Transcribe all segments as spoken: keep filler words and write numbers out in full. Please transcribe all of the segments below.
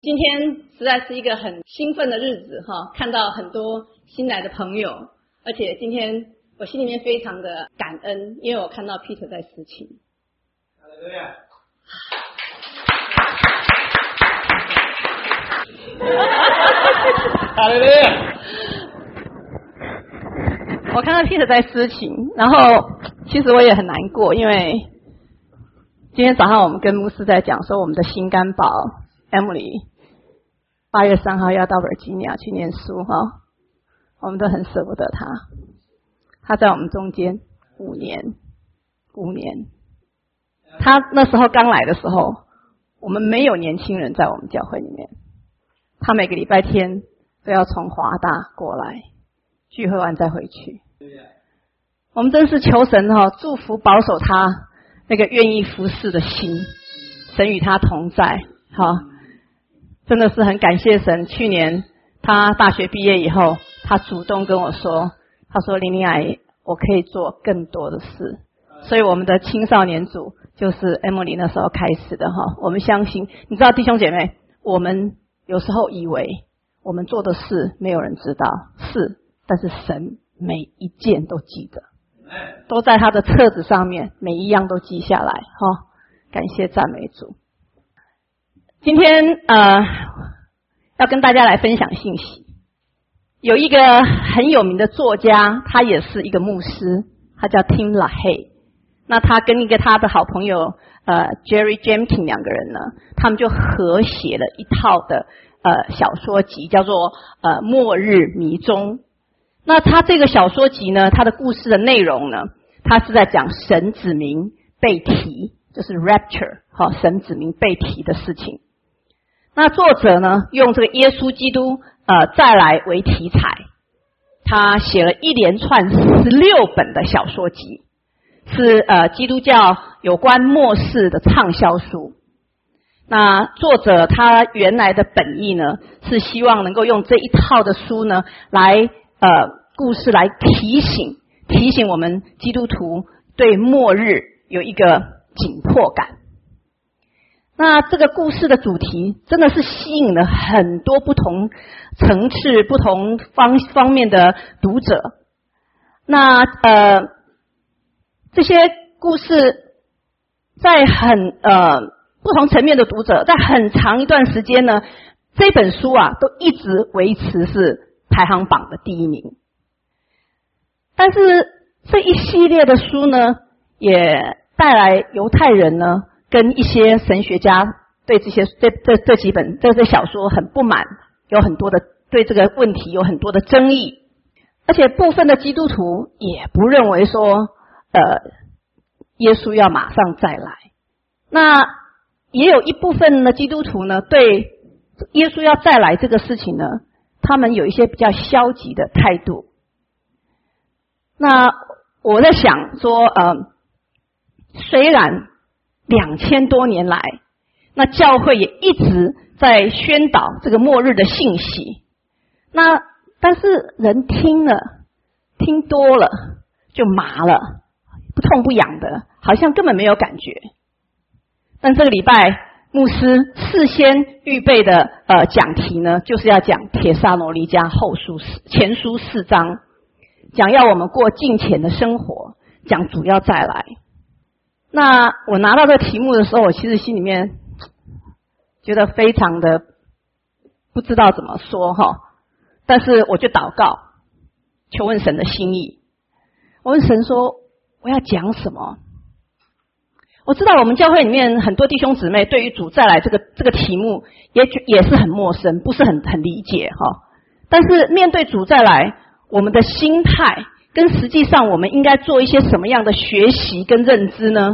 今天实在是一个很兴奋的日子哈，看到很多新来的朋友，而且今天我心里面非常的感恩，因为我看到 Peter 在司琴。 哈利路亚！哈利路亚！ 我看到 Peter 在司琴，然后其实我也很难过，因为今天早上我们跟牧师在讲说，我们的心肝宝 Emily 八月三号要到 Virginia 去念书哈，我们都很舍不得他。他在我们中间五年，五年。他那时候刚来的时候，我们没有年轻人在我们教会里面。他每个礼拜天都要从华大过来，聚会完再回去。我们真是求神哈、哦，祝福保守他那个愿意服侍的心，神与他同在。好，真的是很感谢神。去年他大学毕业以后，他主动跟我说，他说林林阿姨，我可以做更多的事。所以我们的青少年组就是 Emily 那时候开始的哈。我们相信，你知道弟兄姐妹，我们有时候以为我们做的事没有人知道，是，但是神每一件都记得，都在他的册子上面，每一样都记下来哈。感谢赞美主。今天呃要跟大家来分享信息。有一个很有名的作家，他也是一个牧师，他叫 Tim LaHaye。那他跟一个他的好朋友呃 Jerry Jenkins 两个人呢，他们就合写了一套的呃小说集，叫做呃末日迷踪。那他这个小说集呢，他的故事的内容呢，他是在讲神子民被提，就是 rapture 好，神子民被提的事情。那作者呢，用这个耶稣基督呃再来为题材，他写了一连串十六本的小说集，是呃基督教有关末世的畅销书。那作者他原来的本意呢，是希望能够用这一套的书呢，来呃故事来提醒提醒我们基督徒对末日有一个紧迫感。那这个故事的主题真的是吸引了很多不同层次、不同方方面的读者。那呃，这些故事在很呃不同层面的读者，在很长一段时间呢，这本书啊都一直维持是排行榜的第一名。但是这一系列的书呢，也带来犹太人呢，跟一些神学家对这些这这这几本这这小说很不满，有很多的对这个问题有很多的争议，而且部分的基督徒也不认为说，呃，耶稣要马上再来。那也有一部分的基督徒呢，对耶稣要再来这个事情呢，他们有一些比较消极的态度。那我在想说，呃，虽然两千多年来，那教会也一直在宣导这个末日的信息。那但是人听了，听多了就麻了，不痛不痒的，好像根本没有感觉。但这个礼拜牧师事先预备的呃讲题呢，就是要讲帖撒罗尼迦后书前书四章，讲要我们过敬虔的生活，讲主要再来。那我拿到这个题目的时候，我其实心里面觉得非常的不知道怎么说哈，但是我就祷告，求问神的心意。我问神说，我要讲什么？我知道我们教会里面很多弟兄姊妹对于主再来这个这个题目也也是很陌生，不是很很理解哈。但是面对主再来，我们的心态跟实际上我们应该做一些什么样的学习跟认知呢？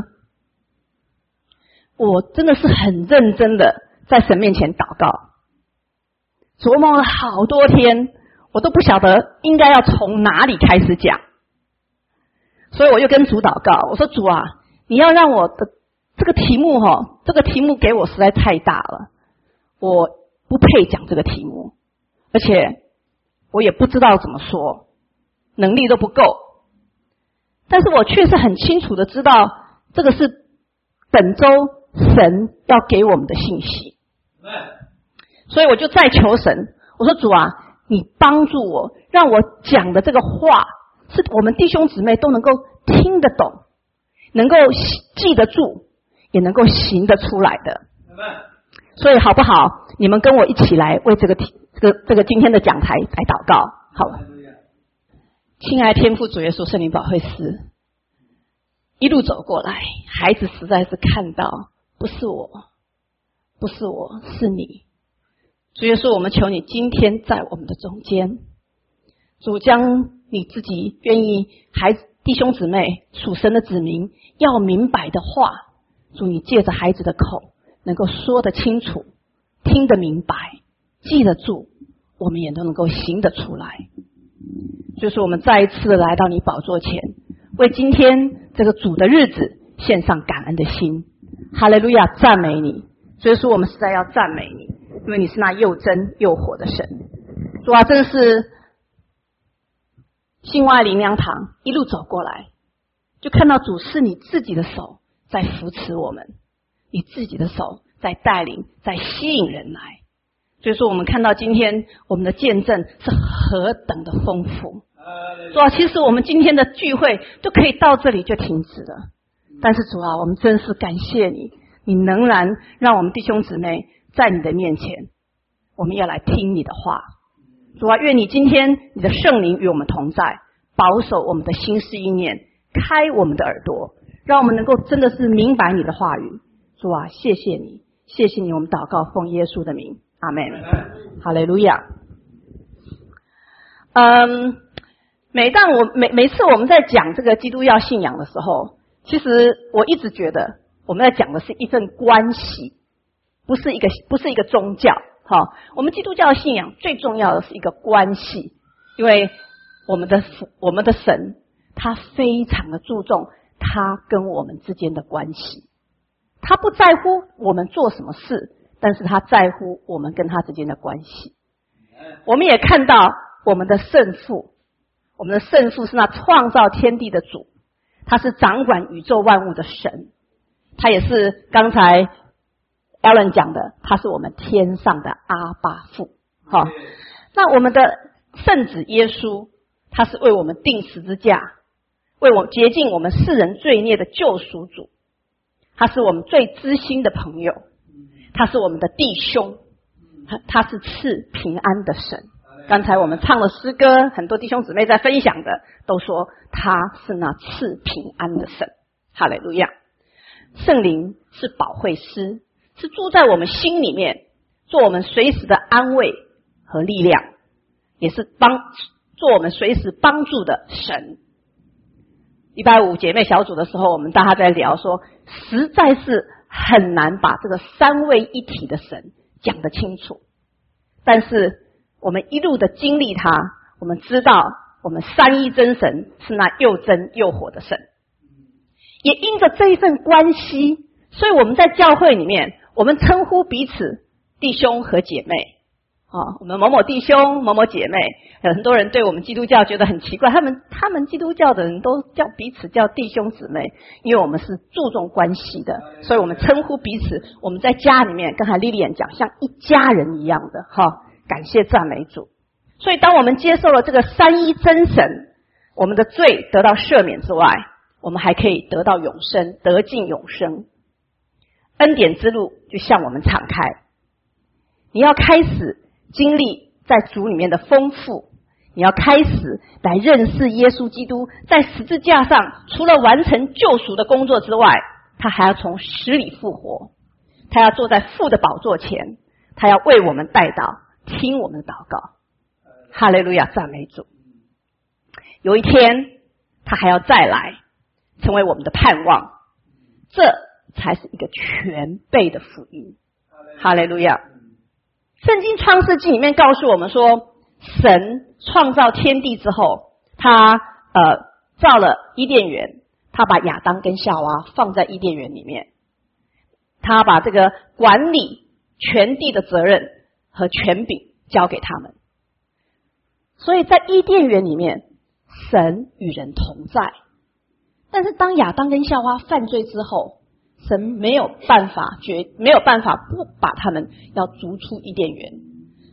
我真的是很认真的在神面前祷告，琢磨了好多天，我都不晓得应该要从哪里开始讲。所以我就跟主祷告，我说主啊，你要让我的这个题目齁，这个题目给我实在太大了，我不配讲这个题目，而且我也不知道怎么说，能力都不够。但是我确实很清楚的知道，这个是本周神要给我们的信息。 所以我就再求神，我说主啊，你帮助我，让我讲的这个话是我们弟兄姊妹都能够听得懂，能够记得住，也能够行得出来的。所以好不好？你们跟我一起来为这个这个这个今天的讲台来祷告，好吧？亲爱的天父主耶稣圣灵保惠师，一路走过来，孩子实在是看到不是我，不是我，是你。主耶稣，我们求你今天在我们的中间，主将你自己愿意孩子弟兄姊妹属神的子民要明白的话，主你借着孩子的口能够说得清楚，听得明白，记得住，我们也都能够行得出来。就是我们再一次的来到你宝座前，为今天这个主的日子献上感恩的心。哈利路亚，赞美你。所以说我们实在要赞美你，因为你是那又真又活的神。主啊，真是新外灵粮堂一路走过来，就看到主是你自己的手在扶持我们，你自己的手在带领，在吸引人来。所以说我们看到今天我们的见证是何等的丰富。主啊，其实我们今天的聚会都可以到这里就停止了，但是主啊，我们真是感谢你，你仍然让我们弟兄姊妹在你的面前，我们要来听你的话。主啊，愿你今天你的圣灵与我们同在，保守我们的心思意念，开我们的耳朵，让我们能够真的是明白你的话语。主啊，谢谢你，谢谢你，我们祷告奉耶稣的名，阿们。哈利路亚。嗯，每当我每每次我们在讲这个基督教信仰的时候，其实我一直觉得我们在讲的是一份关系，不是一个不是一个宗教。好，我们基督教信仰最重要的是一个关系，因为我们的我们的神他非常的注重他跟我们之间的关系，他不在乎我们做什么事，但是他在乎我们跟他之间的关系。我们也看到我们的圣父，我们的圣父是那创造天地的主，他是掌管宇宙万物的神，他也是刚才 Alan 讲的，他是我们天上的阿爸父。好，那我们的圣子耶稣，他是为我们钉十字架，为我们洁净我们世人罪孽的救赎主，他是我们最知心的朋友，他是我们的弟兄，他他是赐平安的神。刚才我们唱了诗歌，很多弟兄姊妹在分享的都说他是那赐平安的神。哈利路亚。圣灵是保惠师，是住在我们心里面，做我们随时的安慰和力量，也是帮做我们随时帮助的神。礼拜五姐妹小组的时候，我们大家在聊说，实在是很难把这个三位一体的神讲得清楚，但是我们一路的经历它，我们知道我们三一真神是那又真又活的神。也因着这一份关系，所以我们在教会里面，我们称呼彼此弟兄和姐妹。啊，我们某某弟兄某某姐妹，有很多人对我们基督教觉得很奇怪，他们他们基督教的人都叫彼此叫弟兄姊妹，因为我们是注重关系的，所以我们称呼彼此，我们在家里面刚才莉莉安讲像一家人一样的哈，感谢赞美主。所以当我们接受了这个三一真神，我们的罪得到赦免之外，我们还可以得到永生，得尽永生。恩典之路就向我们敞开，你要开始经历在主里面的丰富，你要开始来认识耶稣基督在十字架上除了完成救赎的工作之外，他还要从死里复活，他要坐在父的宝座前，他要为我们代祷，听我们的祷告。哈利路亚，赞美主。有一天他还要再来成为我们的盼望，这才是一个全备的福音。哈利路亚。圣经创世纪里面告诉我们说，神创造天地之后，他呃造了伊甸园，他把亚当跟夏娃放在伊甸园里面，他把这个管理全地的责任和权柄交给他们。所以在伊甸园里面，神与人同在。但是当亚当跟夏娃犯罪之后，神没有办法绝没有办法不把他们要逐出伊甸园，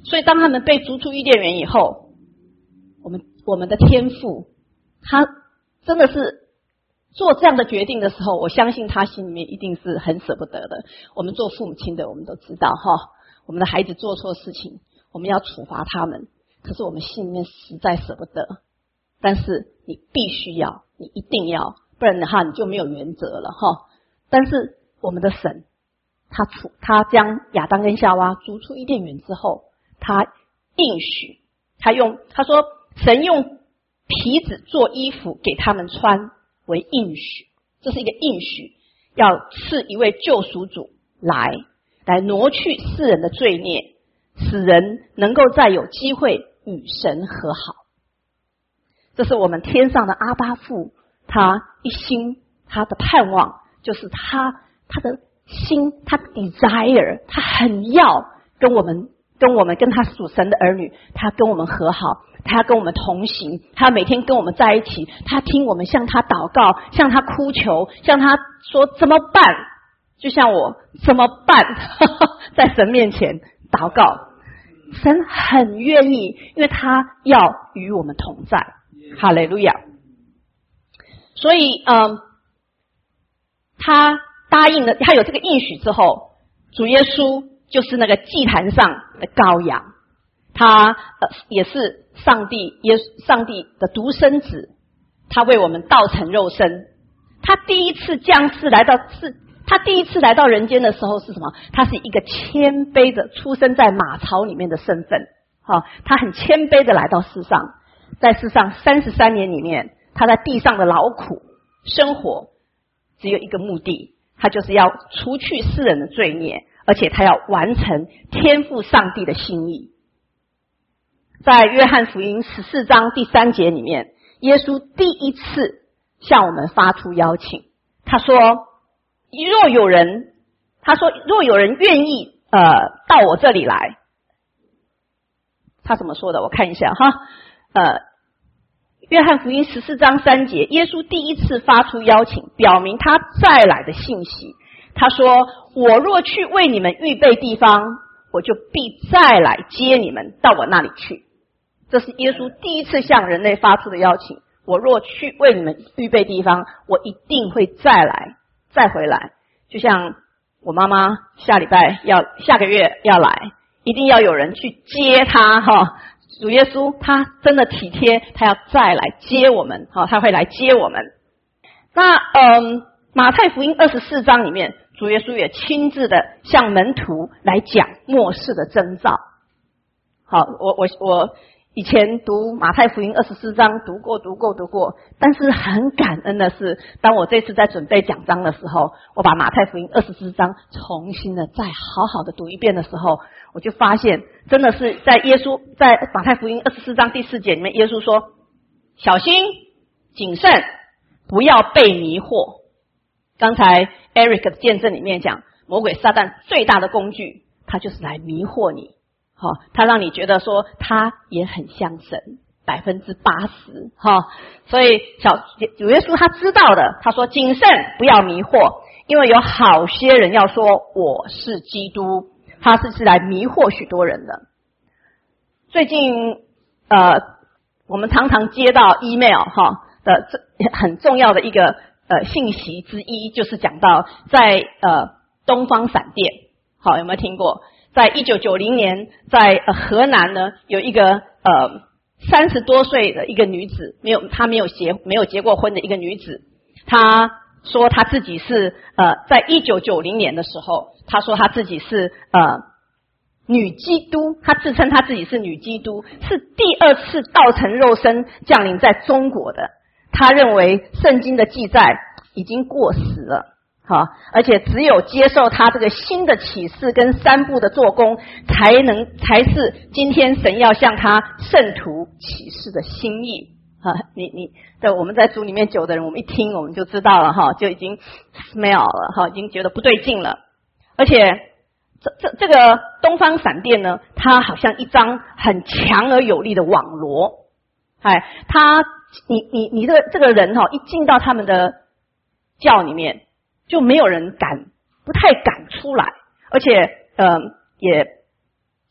所以当他们被逐出伊甸园以后，我们我们的天父他真的是做这样的决定的时候，我相信他心里面一定是很舍不得的。我们做父母亲的我们都知道哈，我们的孩子做错事情，我们要处罚他们，可是我们心里面实在舍不得。但是你必须要，你一定要，不然的话你就没有原则了哈。但是我们的神，他处他将亚当跟夏娃逐出伊甸园之后，他应许，他用他说神用皮子做衣服给他们穿为应许，这是一个应许，要赐一位救赎主来来挪去世人的罪孽，使人能够再有机会与神和好。这是我们天上的阿爸父，他一心他的盼望，就是他他的心，他 desire， 他很要跟我们跟我们跟他属神的儿女，他跟我们和好，他跟我们同行，他每天跟我们在一起，他听我们向他祷告，向他哭求，向他说怎么办，就像我怎么办在神面前祷告，神很愿意，因为他要与我们同在。哈利路亚。所以嗯，他答应了，他有这个应许之后，主耶稣就是那个祭坛上的羔羊，他呃也是上帝耶上帝的独生子，他为我们道成肉身。他第一次降世来到是他第一次来到人间的时候是什么？他是一个谦卑的出生在马槽里面的身份，好，他很谦卑的来到世上，在世上三十三年里面，他在地上的劳苦生活只有一个目的，他就是要除去世人的罪孽，而且他要完成天父上帝的心意。在约翰福音十四章第三节里面，耶稣第一次向我们发出邀请，他说若有人他说若有人愿意呃到我这里来，他怎么说的？我看一下哈，呃约翰福音十四章三节，耶稣第一次发出邀请，表明他再来的信息。他说我若去为你们预备地方，我就必再来接你们到我那里去。这是耶稣第一次向人类发出的邀请，我若去为你们预备地方，我一定会再来再回来。就像我妈妈下礼拜要下个月要来，一定要有人去接她哈。主耶稣他真的体贴，他要再来接我们，好，他会来接我们。那嗯，马太福音二十四章里面，主耶稣也亲自的向门徒来讲末世的征兆。好，我我我以前读马太福音二十四章读过读过读过，但是很感恩的是，当我这次在准备讲章的时候，我把马太福音二十四章重新的再好好的读一遍的时候，我就发现真的是在耶稣在马太福音二十四章第四节里面，耶稣说小心谨慎，不要被迷惑。刚才 Eric 的见证里面讲，魔鬼撒旦最大的工具，他就是来迷惑你，好，他让你觉得说他也很像神百分之八十，哈，所以小主耶稣他知道的，他说谨慎不要迷惑，因为有好些人要说我是基督，他是是来迷惑许多人的。最近呃，我们常常接到 email 哈的这很重要的一个呃信息之一，就是讲到在呃东方闪电，好，有没有听过？在一九九零年，在呃河南呢，有一个呃三十多岁的一个女子，没有她没有结没有结过婚的一个女子，她说她自己是呃在一九九零年的时候，她说她自己是呃女基督，她自称她自己是女基督，是第二次道成肉身降临在中国的。她认为圣经的记载已经过时了。好，而且只有接受他这个新的启示跟三步的做工，才能才是今天神要向他圣徒启示的心意啊！你你对我们在主里面久的人，我们一听我们就知道了哈，就已经 smell 了哈，已经觉得不对劲了。而且这这这个东方闪电呢，它好像一张很强而有力的网罗，哎，他你你你这个这个人哈，一进到他们的教里面，就没有人敢，不太敢出来，而且呃也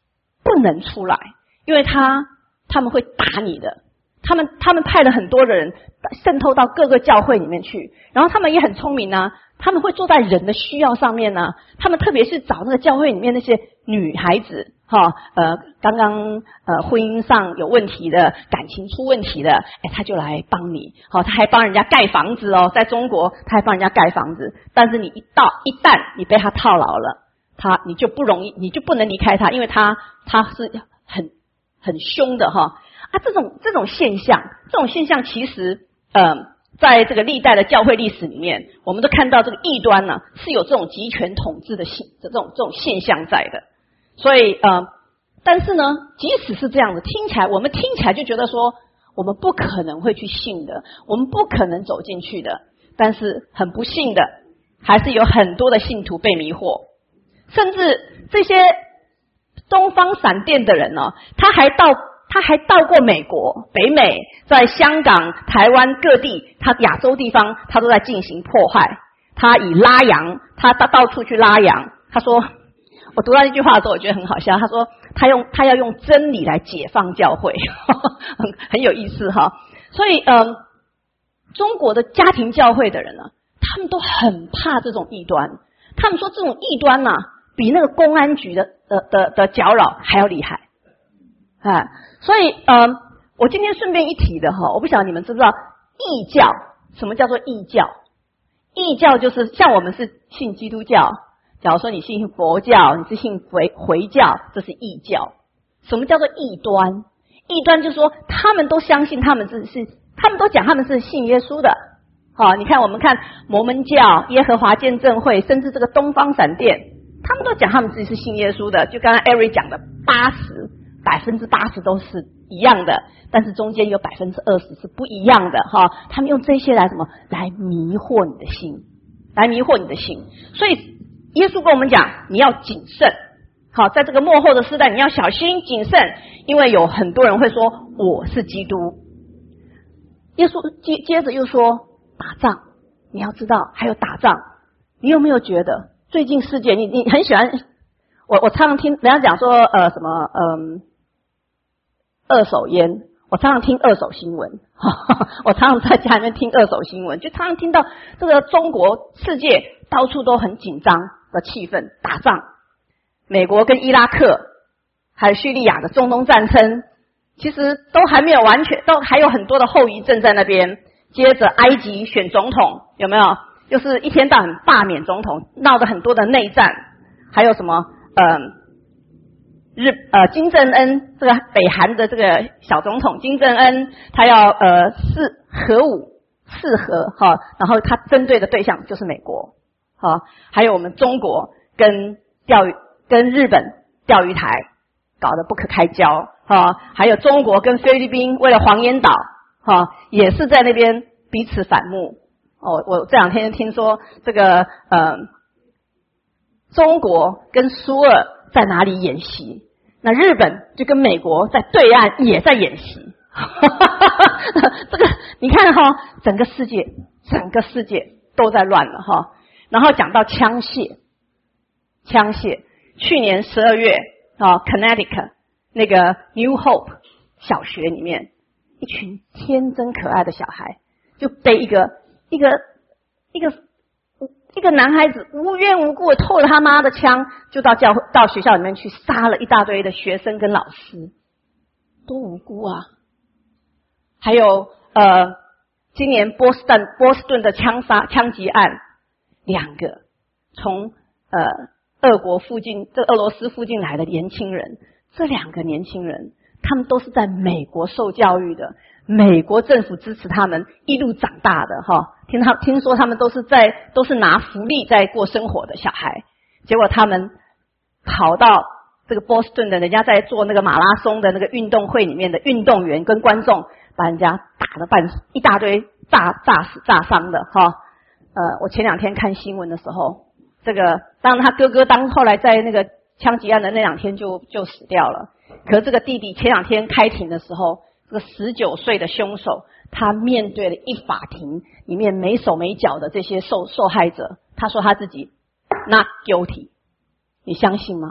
不能出来，因为他他们会打你的。他们他们派了很多的人渗透到各个教会里面去，然后他们也很聪明啊，他们会坐在人的需要上面啊，他们特别是找那个教会里面那些女孩子哈，呃，刚刚呃婚姻上有问题的，感情出问题的，哎，他就来帮你，好，他还帮人家盖房子哦，在中国他还帮人家盖房子，但是你一到一旦你被他套牢了，他你就不容易，你就不能离开他，因为他他是很很凶的哈。啊，这种这种现象，这种现象其实，呃，在这个历代的教会历史里面，我们都看到这个异端呢、啊、是有这种集权统治的现这种这种现象在的。所以呃，但是呢，即使是这样的，听起来我们听起来就觉得说，我们不可能会去信的，我们不可能走进去的。但是很不幸的，还是有很多的信徒被迷惑，甚至这些东方闪电的人呢、哦，他还到。他还到过美国、北美，在香港、台湾各地，他亚洲地方，他都在进行破坏。他以拉洋，他到到处去拉洋。他说，我读到这句话的时候，我觉得很好笑。他说，他用他要用真理来解放教会，很很有意思哈。所以，嗯，中国的家庭教会的人呢，他们都很怕这种异端。他们说，这种异端呐、啊，比那个公安局的的的的搅扰还要厉害。啊，所以呃，我今天顺便一提的哈，我不晓得你们知不知道异教，什么叫做异教？异教就是像我们是信基督教，假如说你信佛教，你是信回回教，这是异教。什么叫做异端？异端就是说他们都相信他们是是，他们都讲他们是信耶稣的。好，你看我们看摩门教、耶和华见证会，甚至这个东方闪电，他们都讲他们自己是信耶稣的。就刚刚艾瑞讲的八十。百分之八十都是一样的，但是中间有百分之二十是不一样的哈。他们用这些来什么？来迷惑你的心，来迷惑你的心。所以耶稣跟我们讲，你要谨慎。好，在这个末后的时代，你要小心谨慎，因为有很多人会说我是基督。耶稣接接着又说打仗，你要知道还有打仗。你有没有觉得最近世界，你你很喜欢？我我常常听人家讲说呃什么嗯。二手烟，我常常听二手新闻，我常常在家里面听二手新闻，就常常听到这个中国世界到处都很紧张的气氛，打仗，美国跟伊拉克还有叙利亚的中东战争，其实都还没有完全，都还有很多的后遗症在那边。接着埃及选总统，有没有？就是一天到晚罢免总统，闹得很多的内战，还有什么嗯。日呃金正恩这个北韩的这个小总统金正恩，他要呃试核武试核哈，然后他针对的对象就是美国，好，还有我们中国跟钓鱼跟日本钓鱼台搞得不可开交哈，还有中国跟菲律宾为了黄岩岛哈，也是在那边彼此反目哦。我这两天听说这个呃中国跟苏俄在哪里演习？那日本就跟美国在对岸也在演习，这个你看哈，整个世界，整个世界都在乱了哈。然后讲到枪械，枪械，去年十二月啊 ，Connecticut 那个 New Hope 小学里面，一群天真可爱的小孩就被一个一个一个。一个男孩子无缘无故的偷了他妈的枪，就到教到学校里面去杀了一大堆的学生跟老师，多无辜啊！还有呃，今年波士顿波士顿的枪杀枪击案，两个从呃俄国附近这俄罗斯附近来的年轻人，这两个年轻人他们都是在美国受教育的，美国政府支持他们一路长大的哈。听他听说他们都是在都是拿福利在过生活的小孩，结果他们跑到这个波士顿的人家在做那个马拉松的那个运动会里面的运动员跟观众，把人家打了半一大堆炸炸死炸伤的哈。呃，我前两天看新闻的时候，这个当然他哥哥当后来在那个枪击案的那两天就就死掉了，可是这个弟弟前两天开庭的时候，这个十九岁的凶手。他面对了一法庭里面没手没脚的这些受受害者，他说他自己 not guilty， 你相信吗？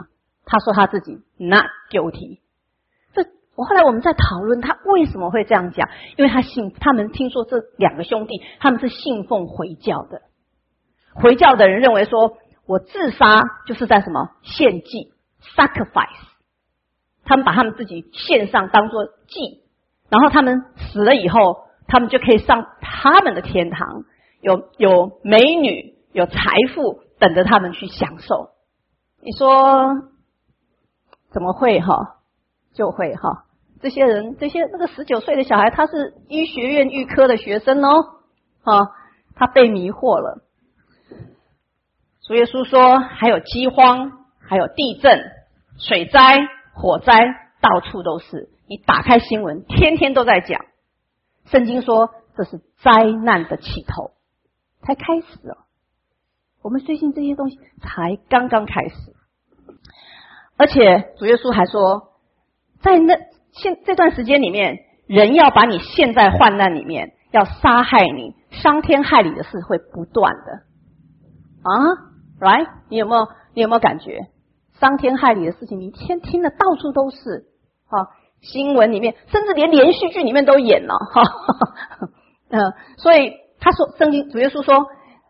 他说他自己 not guilty。这我后来我们在讨论他为什么会这样讲，因为他信，他们听说这两个兄弟他们是信奉回教的，回教的人认为说我自杀就是在什么献祭 sacrifice， 他们把他们自己献上当作祭，然后他们死了以后，他们就可以上他们的天堂，有有美女有财富等着他们去享受。你说怎么会哈？就会哈，这些人，这些那个十九岁的小孩，他是医学院预科的学生哦，啊，他被迷惑了。主耶稣说，还有饥荒，还有地震、水灾、火灾，到处都是。你打开新闻，天天都在讲。圣经说，这是灾难的起头，才开始哦。我们最近这些东西才刚刚开始，而且主耶稣还说，在那现这段时间里面，人要把你陷在患难里面，要杀害你，伤天害理的事会不断的啊 ，right？ 你有没有你有没有感觉伤天害理的事情？你一天听的到处都是啊，新闻里面，甚至连连续剧里面都演了哈。嗯、呃，所以他说，圣经主耶稣说，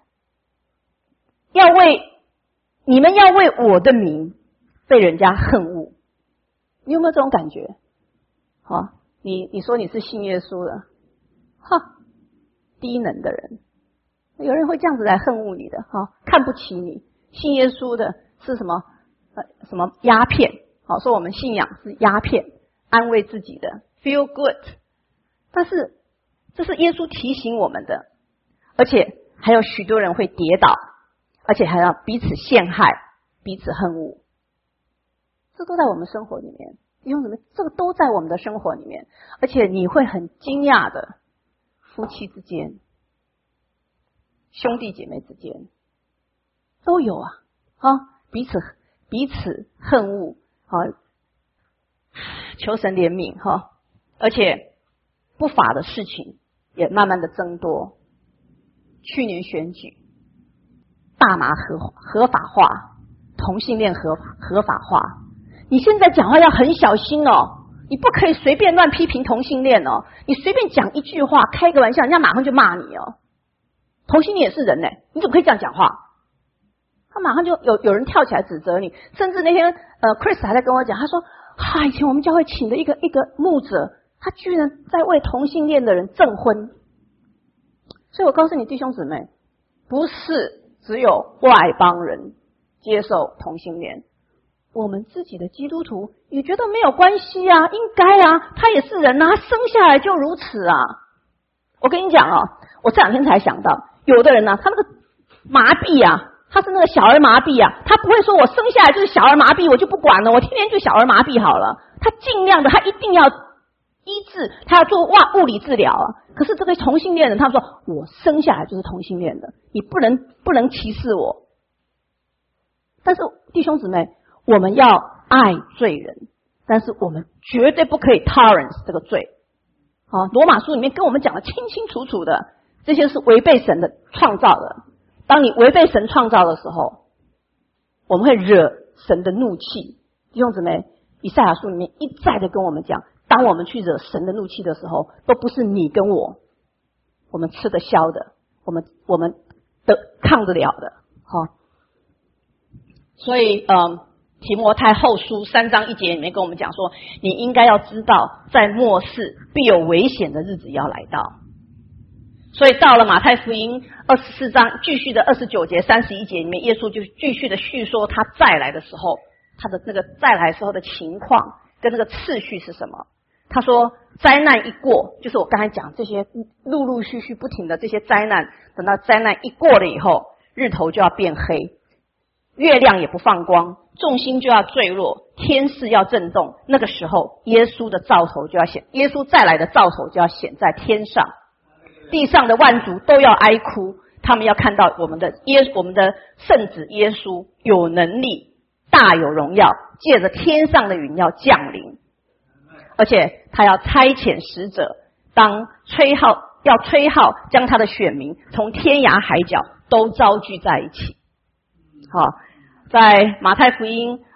要为你们要为我的名被人家恨恶。你有没有这种感觉？好，你你说你是信耶稣的，哈，低能的人，有人会这样子来恨恶你的，哈，看不起你。信耶稣的是什么？呃，什么鸦片？好，说我们信仰是鸦片，安慰自己的 ，feel good。但是这是耶稣提醒我们的，而且还有许多人会跌倒，而且还要彼此陷害，彼此恨恶。这都在我们生活里面，弟兄姊妹，这个都在我们的生活里面，而且你会很惊讶的，夫妻之间、兄弟姐妹之间都有啊，啊，彼此彼此恨恶，啊，求神怜悯哈，而且不法的事情也慢慢的增多。去年选举，大麻合合法化，同性恋合合法化。你现在讲话要很小心哦，你不可以随便乱批评同性恋哦，你随便讲一句话，开个玩笑，人家马上就骂你哦。同性恋也是人呢，你怎么可以这样讲话？他马上就有有人跳起来指责你，甚至那天呃 Chris 还在跟我讲，他说哈，以前我们教会请的一个一个牧者，他居然在为同性恋的人证婚。所以我告诉你弟兄姊妹，不是只有外邦人接受同性恋，我们自己的基督徒也觉得没有关系啊，应该啊，他也是人啊，他生下来就如此啊。我跟你讲哦，我这两天才想到，有的人呢、啊，他那个麻痹啊，他是那个小儿麻痹啊，他不会说我生下来就是小儿麻痹，我就不管了，我天天就小儿麻痹好了。他尽量的，他一定要医治，他要做哇物理治疗啊。可是这个同性恋人，他说我生下来就是同性恋的，你不能不能歧视我。但是弟兄姊妹，我们要爱罪人，但是我们绝对不可以 tolerance 这个罪。好，罗马书里面跟我们讲的清清楚楚的，这些是违背神的创造的。当你违背神创造的时候，我们会惹神的怒气。弟兄姊妹，以赛亚书里面一再的跟我们讲，当我们去惹神的怒气的时候，都不是你跟我，我们吃得消的，我们我们的抗得了的。好，所以嗯，提摩太后书三章一节里面跟我们讲说，你应该要知道，在末世必有危险的日子要来到。所以到了马太福音二十四章继续的二十九节三十一节里面，耶稣就继续的叙说他再来的时候，他的那个再来时候的情况跟那个次序是什么。他说灾难一过，就是我刚才讲这些陆陆续续不停的这些灾难，等到灾难一过了以后，日头就要变黑，月亮也不放光，众星就要坠落，天势要震动。那个时候耶稣的兆头就要显，耶稣再来的兆头就要显在天上，地上的万族都要哀哭，他们要看到我们的耶我们的圣子耶稣有能力，大有荣耀，借着天上的云要降临，而且他要差遣使者，当吹号要吹号，将他的选民从天涯海角都招聚在一起。好，在马太福音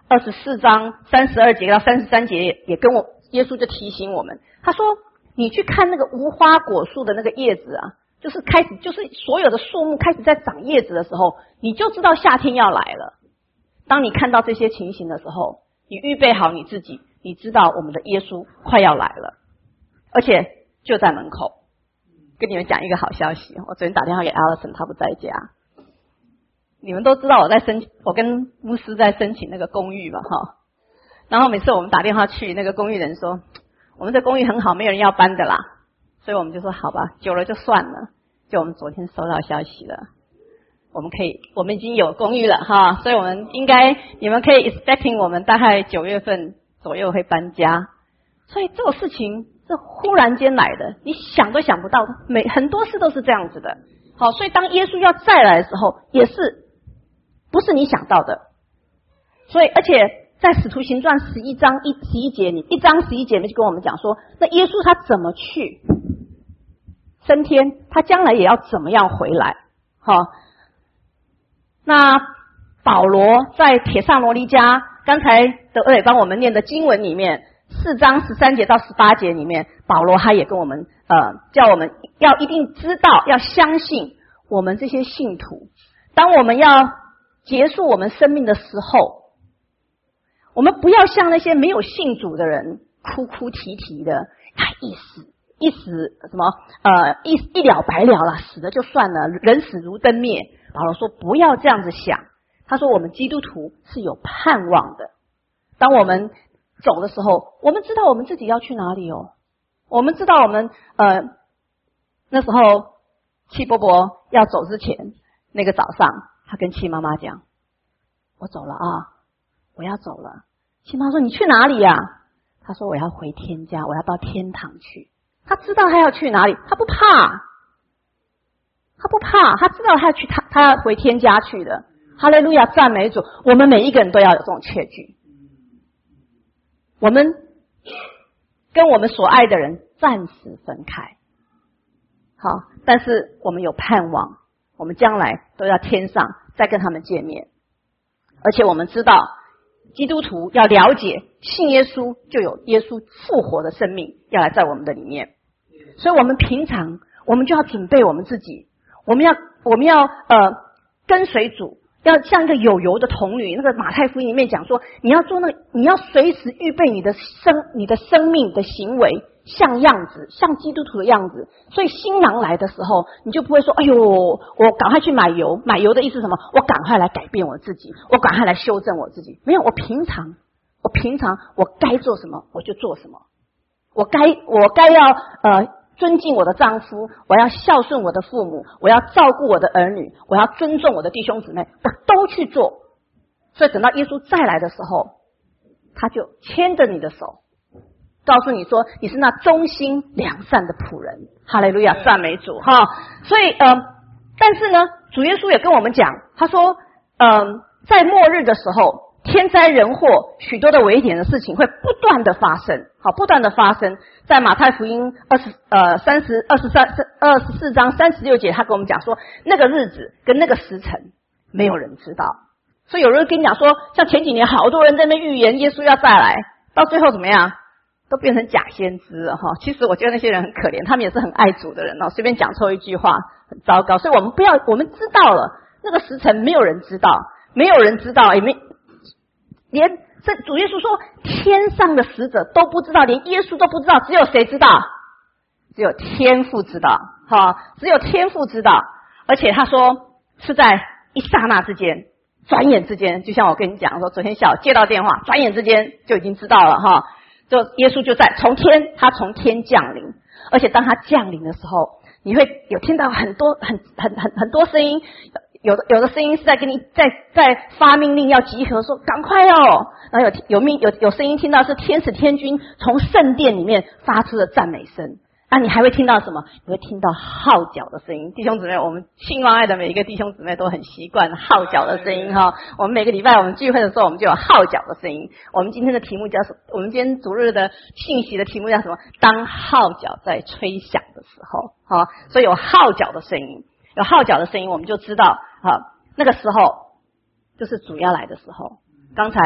二十四章三十二节到三十三节也跟我耶稣就提醒我们，他说你去看那个无花果树的那个叶子啊，就是开始就是所有的树木开始在长叶子的时候，你就知道夏天要来了。当你看到这些情形的时候，你预备好你自己，你知道我们的耶稣快要来了，而且就在门口。跟你们讲一个好消息，我昨天打电话给 Allison， 他不在家。你们都知道我在申，我跟牧师在申请那个公寓嘛，哈。然后每次我们打电话去，那个公寓人说，我们这公寓很好，没有人要搬的啦。所以我们就说好吧，久了就算了。就我们昨天收到消息了，我们可以，我们已经有公寓了哈，所以我们应该，你们可以 expecting 我们大概九月份左右会搬家。所以这种事情是忽然间来的，你想都想不到的，每很多事都是这样子的。好，所以当耶稣要再来的时候，也是不是你想到的。所以而且在使徒行传十一章一十一节，你一章十一节就跟我们讲说，那耶稣他怎么去升天，他将来也要怎么样回来。好，那保罗在帖撒罗尼迦刚才德尔也帮我们念的经文里面，四章十三节到十八节里面，保罗他也跟我们呃叫我们要一定知道，要相信我们这些信徒，当我们要结束我们生命的时候，我们不要像那些没有信主的人哭哭啼啼的，哎，一死一死什么呃一一了百了了，死了就算了，人死如灯灭。保罗说不要这样子想，他说我们基督徒是有盼望的。当我们走的时候，我们知道我们自己要去哪里哦，我们知道我们呃那时候戚伯伯要走之前，那个早上他跟戚妈妈讲，我走了啊，我要走了。戚妈说你去哪里呀、啊？他说我要回天家，我要到天堂去。他知道他要去哪里，他不怕，他不怕，他知道他要去，他他要回天家去的。哈利路亚，赞美主！我们每一个人都要有这种确据。我们跟我们所爱的人暂时分开，好，但是我们有盼望，我们将来都要天上再跟他们见面。而且我们知道，基督徒要了解，信耶稣就有耶稣复活的生命要来在我们的里面。所以我们平常我们就要准备我们自己，我们要我们要呃跟随主，要像一个有油的童女。那个马太福音里面讲说，你要做那个，你要随时预备你的生你的生命的行为像样子，像基督徒的样子。所以新郎来的时候，你就不会说哎呦我赶快去买油，买油的意思是什么？我赶快来改变我自己，我赶快来修正我自己。没有，我平常我平常我该做什么我就做什么，我该我该要呃尊敬我的丈夫，我要孝顺我的父母，我要照顾我的儿女，我要尊重我的弟兄姊妹，我都去做。所以等到耶稣再来的时候，他就牵着你的手，告诉你说你是那忠心良善的仆人。哈利路亚，赞美主哈。所以呃，但是呢，主耶稣也跟我们讲，他说嗯、呃，在末日的时候，天灾人祸许多的危险的事情会不断的发生，好，不断的发生。在马太福音二十呃三十二十三二十四章三十六节，他跟我们讲说，那个日子跟那个时辰没有人知道。所以有人跟你讲说，像前几年好多人在那预言耶稣要再来，到最后怎么样，都变成假先知了哈。其实我觉得那些人很可怜，他们也是很爱主的人哦，随便讲错一句话很糟糕。所以我们不要，我们知道了那个时辰没有人知道，没有人知道，也没连这主耶稣说天上的使者都不知道，连耶稣都不知道，只有谁知道？只有天父知道，哈，只有天父知道。而且他说是在一刹那之间，转眼之间，就像我跟你讲说，昨天下午接到电话，转眼之间就已经知道了哈。就耶稣就在从天，他从天降临，而且当他降临的时候，你会有听到很多很很很很多声音。有的有的声音是在跟你在在发命令要集合，说赶快哦。然后有有命有有声音听到是天使天军从圣殿里面发出的赞美声。啊，你还会听到什么？你会听到号角的声音。弟兄姊妹，我们信望爱的每一个弟兄姊妹都很习惯号角的声音哈。我们每个礼拜我们聚会的时候，我们就有号角的声音。我们今天的题目叫什么？我们今天主日的信息的题目叫什么？当号角在吹响的时候，好，所以有号角的声音。有号角的声音，我们就知道，好，那个时候就是主要来的时候。刚才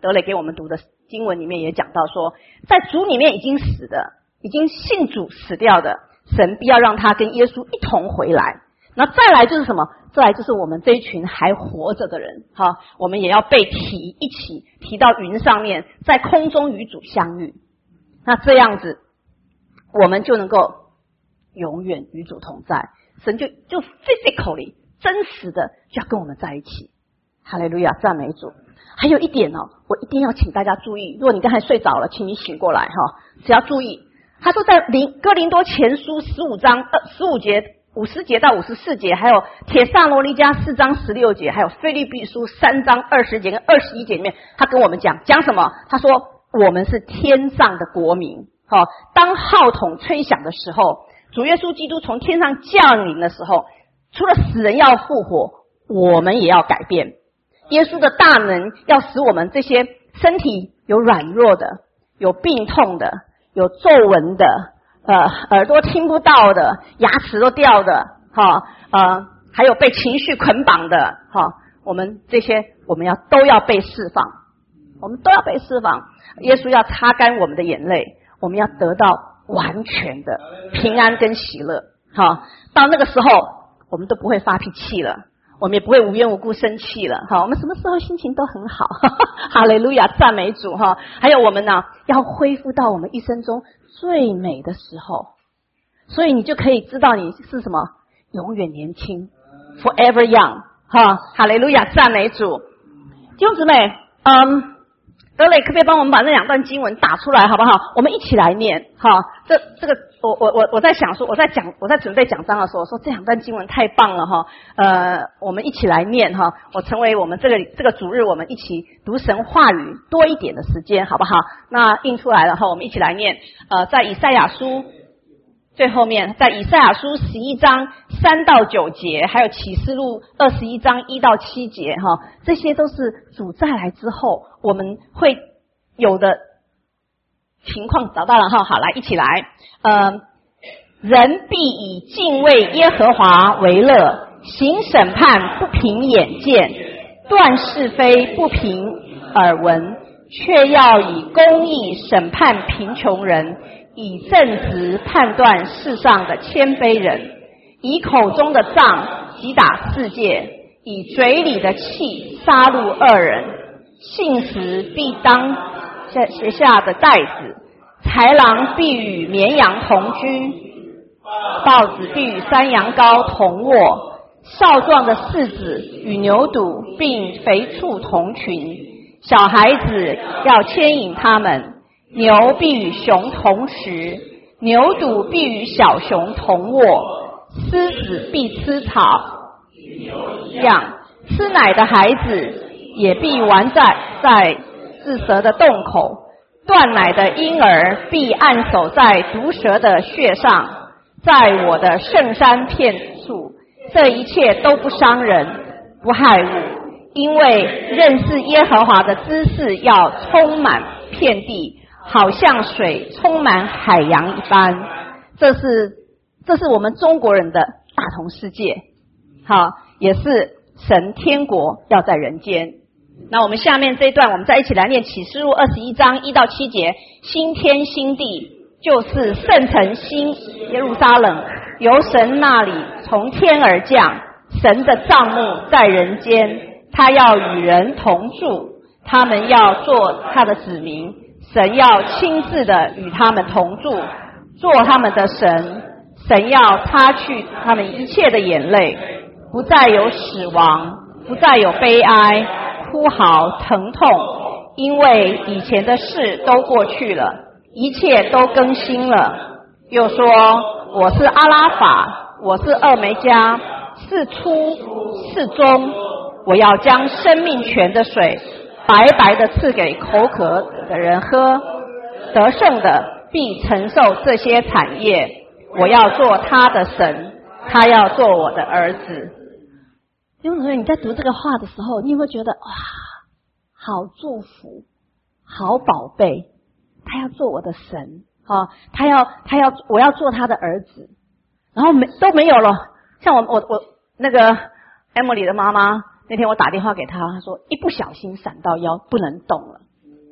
德磊给我们读的经文里面也讲到说，在主里面已经死的，已经信主死掉的，神必要让他跟耶稣一同回来。那再来就是什么？再来就是我们这一群还活着的人，哈，我们也要被提一起提到云上面，在空中与主相遇。那这样子，我们就能够永远与主同在。神就就 physically 真实的就要跟我们在一起。哈利路亚，赞美主。还有一点哦，我一定要请大家注意，如果你刚才睡着了，请你醒过来哈，只要注意。他说在林哥林多前书十五章呃十五节五十节到五十四节，还有帖撒罗尼迦四章十六节，还有腓立比书三章二十节跟二十一节里面，他跟我们讲讲什么？他说我们是天上的国民，好、哦，当号筒吹响的时候，主耶稣基督从天上降临的时候，除了死人要复活，我们也要改变。耶稣的大能要使我们这些身体有软弱的、有病痛的、有皱纹的、呃耳朵听不到的、牙齿都掉的，哈呃还有被情绪捆绑的，哈，我们这些我们要都要被释放，我们都要被释放。耶稣要擦干我们的眼泪，我们要得到完全的平安跟喜乐。哈，到那个时候我们都不会发脾气了。我们也不会无缘无故生气了，哈，我们什么时候心情都很好，哈哈，哈利路亚，赞美主哈。还有我们呢，要恢复到我们一生中最美的时候，所以你就可以知道你是什么，永远年轻 ，forever young， 哈，哈利路亚，赞美主。弟兄姊妹，嗯。德磊可不可以帮我们把那两段经文打出来好不好？我们一起来念哈。这这个我我我我在想说，我在讲我在准备讲章的时候，我说这两段经文太棒了哈。呃，我们一起来念哈。我成为我们这个这个主日，我们一起读神话语多一点的时间，好不好？那印出来了哈，我们一起来念。呃，在以赛亚书最后面，在以赛亚书十一章三到九节，还有启示录二十一章一到七节哈，这些都是主再来之后我们会有的情况，找到了哈。好，来一起来。呃，人必以敬畏耶和华为乐，行审判不凭眼见，断是非不凭耳闻，却要以公义审判贫穷人，以正直判断世上的谦卑人，以口中的杖击打世界，以嘴里的气杀戮恶人。信实必当斜下的带子，豺狼必与绵羊同居，豹子必与山羊羔同卧，少壮的柿子与牛犊并肥畜同群，小孩子要牵引他们。牛必与熊同食，牛犊必与小熊同卧，狮子必吃草一样，吃奶的孩子也必玩在在自蛇的洞口，断奶的婴儿必按手在毒蛇的穴上，在我的圣山片处，这一切都不伤人不害物，因为认识耶和华的知识要充满遍地，好像水充满海洋一般。这是这是我们中国人的大同世界，好，也是神天国要在人间。那我们下面这一段，我们再一起来念启示录二十一章一到七节。新天新地，就是圣城新耶路撒冷，由神那里从天而降，神的帐幕在人间，他要与人同住，他们要做他的子民，神要亲自的与他们同住，做他们的神。神要擦去他们一切的眼泪，不再有死亡，不再有悲哀、哭嚎、疼痛，因为以前的事都过去了，一切都更新了。又说，我是阿拉法，我是俄梅加，是初是终，我要将生命泉的水白白的赐给口渴的人喝，得胜的必承受这些产业，我要做他的神，他要做我的儿子。弟兄姊妹，你在读这个话的时候，你有没有觉得哇，好祝福，好宝贝，他要做我的神，啊，他要他要我要做他的儿子，然后没都没有了。像我我我那个 Emily 的妈妈，那天我打电话给她，她说一不小心闪到腰不能动了，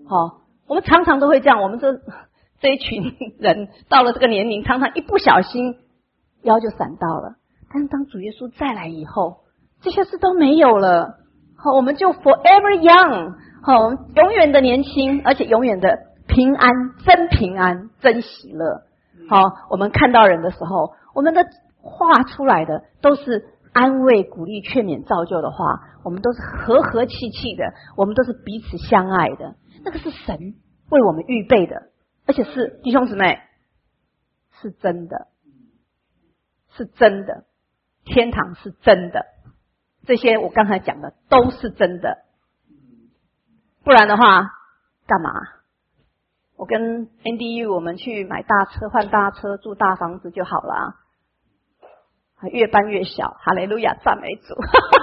好，我们常常都会这样，我们这这一群人到了这个年龄，常常一不小心腰就闪到了。但是当主耶稣再来以后，这些事都没有了。好，我们就 forever young， 好，永远的年轻，而且永远的平安，真平安，真喜乐。好，我们看到人的时候，我们的话出来的都是安慰、鼓励、劝勉、造就的话，我们都是和和气气的，我们都是彼此相爱的。那个是神为我们预备的，而且是弟兄姊妹，是真的，是真的，天堂是真的。这些我刚才讲的都是真的，不然的话干嘛？我跟 N D U 我们去买大车换大车住大房子就好了，越搬越小，哈利路亚，赞美主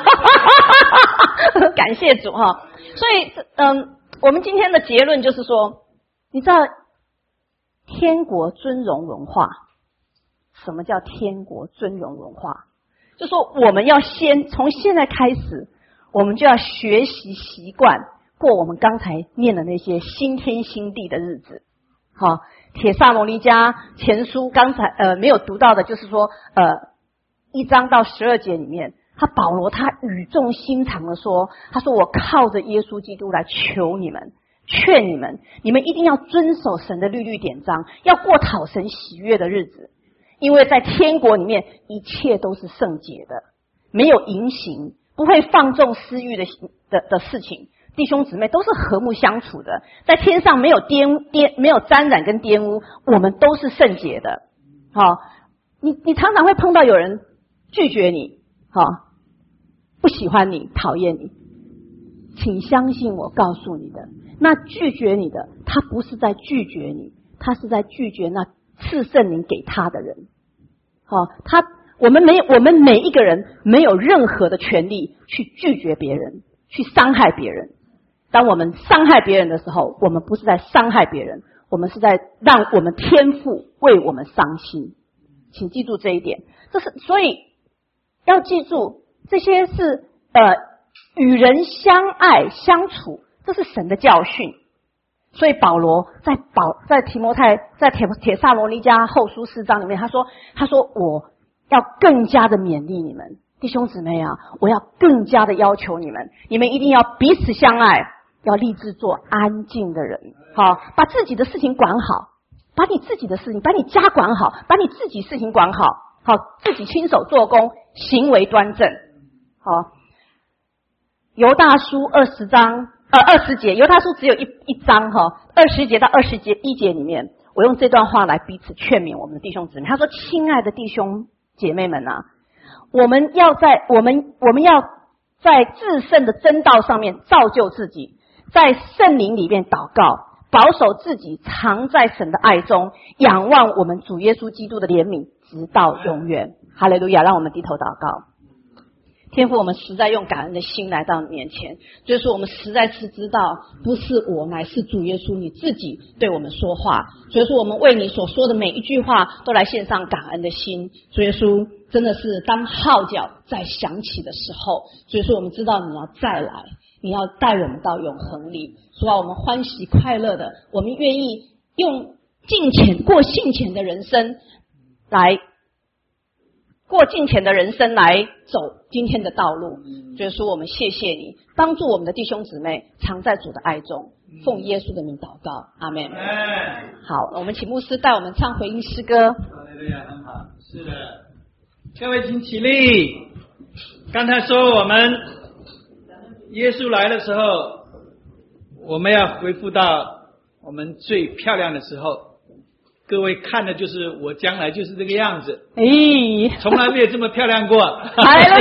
感谢主哈。所以嗯，我们今天的结论就是说，你知道天国尊荣文化，什么叫天国尊荣文化？就说我们要先从现在开始，我们就要学习习惯过我们刚才念的那些新天新地的日子。好，帖撒罗尼迦前书刚才呃没有读到的，就是说呃一章到十二节里面，他保罗他语重心长的说，他说我靠着耶稣基督来求你们，劝你们，你们一定要遵守神的律律典章，要过讨神喜悦的日子。因为在天国里面一切都是圣洁的，没有淫行，不会放纵私欲的的的事情，弟兄姊妹都是和睦相处的，在天上没有玷玷没有沾染跟玷污，我们都是圣洁的。好，你你常常会碰到有人拒绝你，好，不喜欢你，讨厌你，请相信我告诉你的，那拒绝你的，他不是在拒绝你，他是在拒绝那赐圣灵给他的人。好，他我们没我们每一个人没有任何的权利去拒绝别人，去伤害别人。当我们伤害别人的时候，我们不是在伤害别人，我们是在让我们天父为我们伤心。请记住这一点。这是所以要记住，这些是呃与人相爱相处，这是神的教训。所以保罗在保在提摩太在帖帖撒罗尼迦后书四章里面，他说他说我要更加的勉励你们弟兄姊妹啊，我要更加的要求你们，你们一定要彼此相爱，要立志做安静的人。好，把自己的事情管好，把你自己的事情，把你家管好，把你自己事情管好，好，自己亲手做工，行为端正。好，犹大书二十章呃二十节，犹大书只有一一章哈，二十节到二十节一节里面，我用这段话来彼此劝勉我们的弟兄姊妹。他说：“亲爱的弟兄姐妹们啊，我们要在我们我们要在至圣的真道上面造就自己，在圣灵里面祷告，保守自己藏在神的爱中，仰望我们主耶稣基督的怜悯，直到永远。”哈利路亚！让我们低头祷告。天父，我们实在用感恩的心来到你面前，就是我们实在是知道，不是我，乃是主耶稣你自己对我们说话。所以说，我们为你所说的每一句话，都来献上感恩的心。主耶稣，真的是当号角在响起的时候，所以说我们知道你要再来，你要带我们到永恒里。所以我们欢喜快乐的，我们愿意用敬虔过敬虔的人生来。过敬虔的人生来走今天的道路，就是说我们谢谢你帮助我们的弟兄姊妹藏在主的爱中，奉耶稣的名祷告，阿们。好，我们请牧师带我们唱回应诗歌。 哈利路亚，很好，是的，各位请起立。刚才说我们耶稣来的时候，我们要恢复到我们最漂亮的时候。各位看的就是我将来就是这个样子， 哎， 从来没有这么漂亮过。 哈利路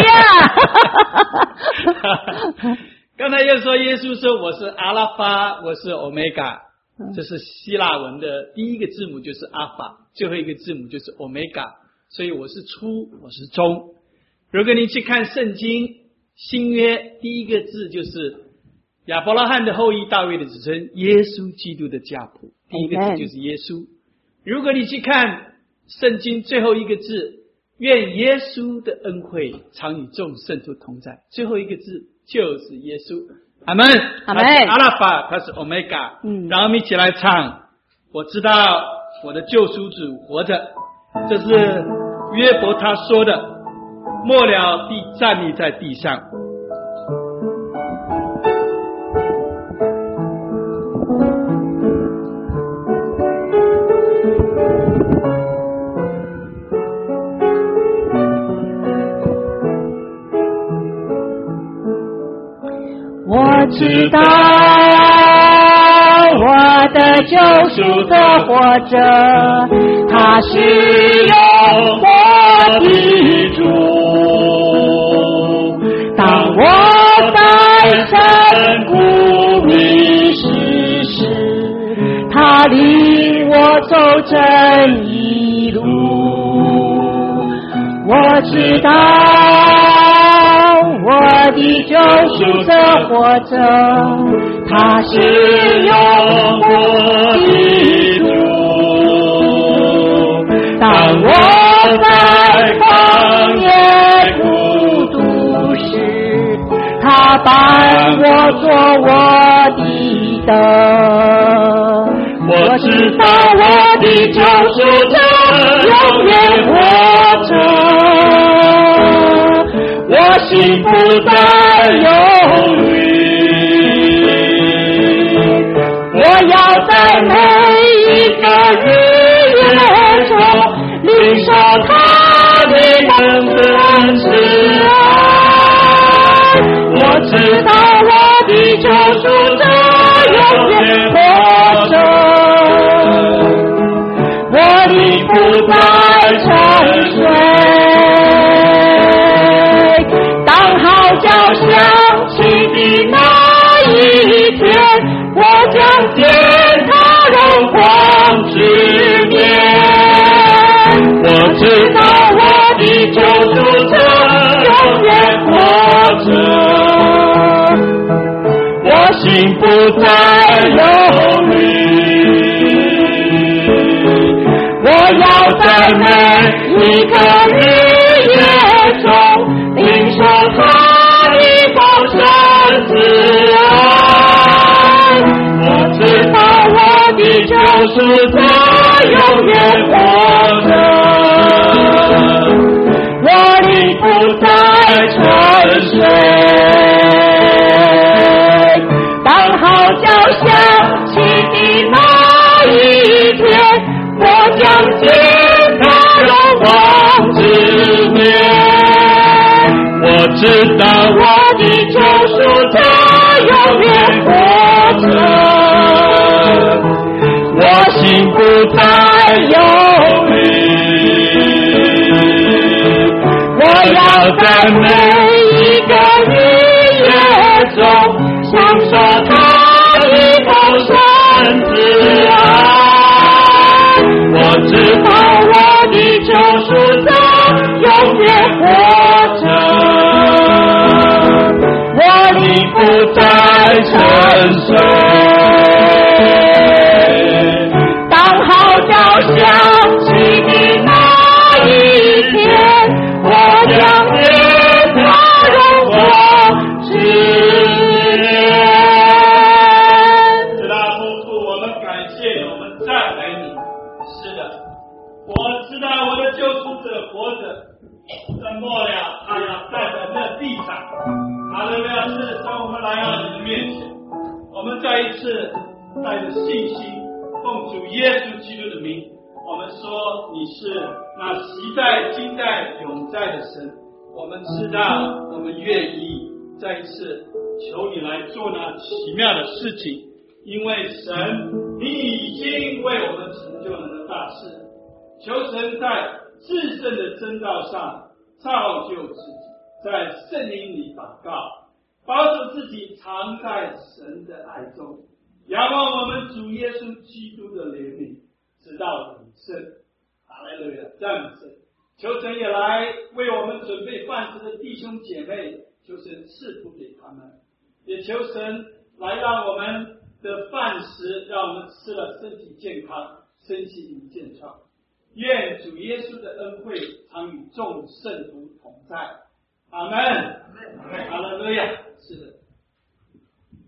亚！ 刚才又说耶稣说我是阿拉法，我是欧米伽，这是希腊文的第一个字母就是阿法，最后一个字母就是欧米伽，所以我是初，我是终。如果你去看圣经新约，第一个字就是亚伯拉罕的后裔，大卫的子孙，耶稣基督的家谱，第一个字就是耶稣。如果你去看圣经最后一个字，愿耶稣的恩惠常与众圣徒同在，最后一个字就是耶稣。 阿们， 阿们他是阿拉法，他是 Omega。 嗯然后我们一起来唱，我知道我的救赎主活着，这是约伯他说的，末了必站立在地上。 我知道我的救赎者活着，他是永活的主。当我在深谷迷失时，他领我走正义路。我知道我的救赎者活着，他是永活的主。当我在旷野孤独时，他伴我做我的灯。我知道我的救赎者永远活着，我心不再忧虑，我要在每一个日夜中领受他的恩典慈爱。我知道我的救赎者永远活着，我的不再沉睡。叫响起的那一天，我将见他荣光之面。我知道我的救赎者永远活着，我心不再忧虑，我要在每一个日夜中领受他慈爱。我知道我的救赎者永远活着，我的不再沉睡。当号角响起的那一天，我将见他荣光之面。我知道我的救赎者永远活着，我心不再忧虑，我要在每一个日夜中享受他的丰盛慈爱。我知道我的救赎者永远活着，不再沉睡。当号角响起的那一天，我将见他荣光之面。 是的，父父，我们感谢你，我们赞美你。是的，我知道我的救赎者活着，在末了他要站在那地上。哈利路亚！是当我们来到你的面前，我们再一次带着信心，奉主耶稣基督的名，我们说你是那昔在、今在、永在的神。我们知道，我们愿意再一次求你来做那奇妙的事情，因为神，你已经为我们成就了那大事。求神在至圣的真道上造就自己，在圣灵里祷告，保守自己常在神的爱中，仰望我们主耶稣基督的怜悯，直到永生。哈利路亚！赞美神！求神也来为我们准备饭食的弟兄姐妹，求神赐福给他们，也求神来让我们的饭食，让我们吃了身体健康，身心健壮。愿主耶稣的恩惠常与众圣徒同在。阿们。哈利路亚！是的。